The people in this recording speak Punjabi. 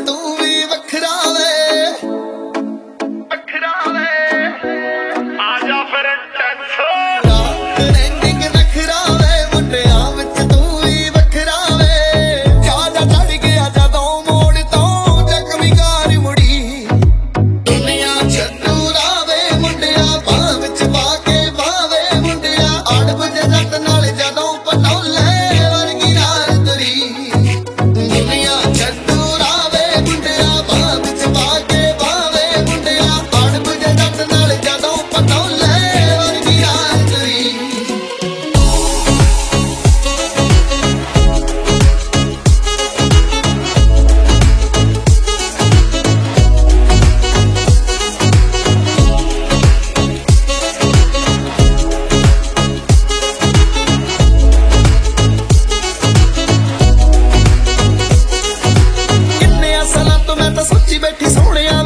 ਤੂੰ ਵੀ ਵੱਖਰਾ ਵੇ ਆ ਜਾ ਫਿਰ ਟੈਂਸੋ ਰੈਂਕਿੰਗ ਵੱਖਰਾ ਵੇ ਮੁੰਡਿਆਂ ਵਿੱਚ ਤੂੰ ਵੀ ਵੱਖਰਾ ਵੇ ਜਾ ਚੜ ਗਿਆ ਜਦੋਂ ਮੋੜ ਤੋਂ ਜ਼ਖਮੀ ਕਾਰ ਮੁੜੀ ਦੁਨੀਆ ਛੱਡੂ ਰਾਵੇ ਮੁੰਡਿਆਂ ਬਾਹ ਵਿੱਚ ਪਾ ਕੇ ਬਾਵੇ ਮੁੰਡਿਆਂ ਅੜਬ ਜੱਟ ਨਾਲ ਜਦੋਂ ਪਟੋਲੇ ਵਰਗੀ ਯਾਰ ਤੇਰੀ ਦੁਨੀਆ ਛੱਡੂ ਰਾਵੇ ਮੁੰਡਿਆਂ ਬਾਹ ਵਿੱਚ ਪਾ ਕੇ ਬਾਵੇ ਮੁੰਡਿਆਂ ਅੜਬ ਜੱਟ ਨਾਲ ਜਦੋਂ ਪਟੋਲੇ ਵਰਗੀ ਯਾਰ ਤੇਰੀ ਕਿੰਨੇ ਸਾਲਾਂ ਤੋਂ ਮੈਂ ਤਾਂ ਸੋਚੀ ਬੈਠੀ ਸੋਹਣਿਆ